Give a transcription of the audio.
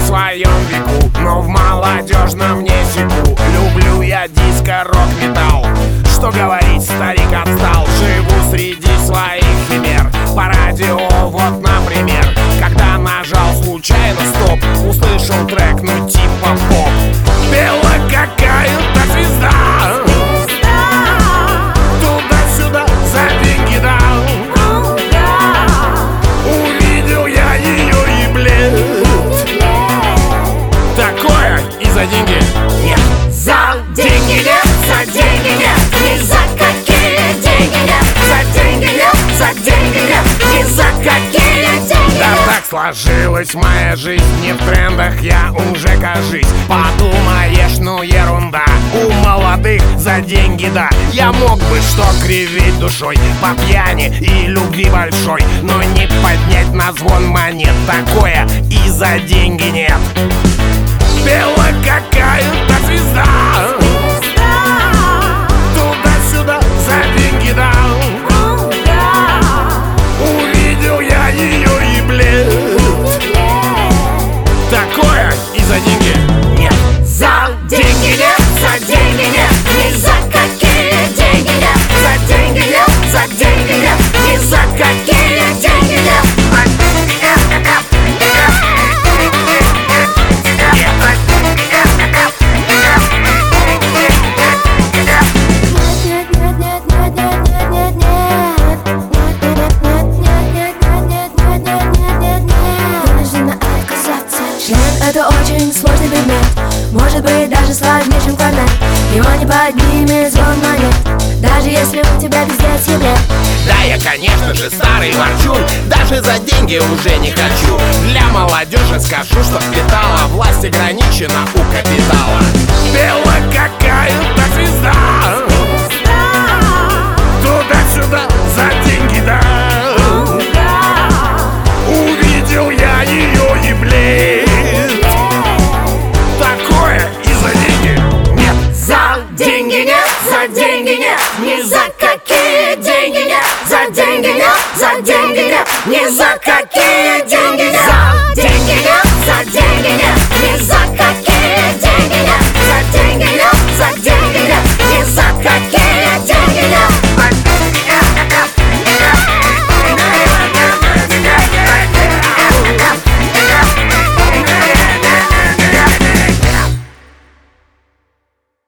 своем веку, но в молодежном не секу. Люблю я диско, рок-металл. Что говорить, старик отстал. Живу среди своих химер. По радио, вот, например, когда нажал случайно стоп, услышал трек, ну типа поп. Пела какая-то звезда, туда-сюда за деньги дал. Увидел я ее и блед. Такое и за деньги нет. За деньги нет, за деньги нет, ни за какие деньги нет. За деньги нет, за деньги нет, ни за какие деньги Да нет. так сложилась моя жизнь, не в трендах я уже, кажись. Подумаешь, ну ерунда, у молодых за деньги, да. Я мог бы что кривить душой по пьяни и любви большой, но не поднять на звон монет. Такое и за деньги нет. Пела какая-то звезда, туда-сюда за деньги дал. Увидел я ее и блед. Такое и за деньги нет. За деньги нет, за деньги нет, ни за какие деньги нет. За деньги нет, за деньги нет, ни за какие деньги нет. Это очень сложный предмет, может быть даже сложнее, чем квадрат. Его не поднимет звон монет, даже если у тебя пиздец еблет. Да, я, конечно же, старый ворчун, даже за деньги уже не хочу. Для молодежи скажу, что впитала, власть ограничена у капитала. Пела какая-то звезда, туда-сюда за деньги дал. Увидел я ее и блед. Такое и за деньги нет. За деньги нет, за деньги нет, ни за какие деньги нет. За деньги нет, за деньги нет, ни за какие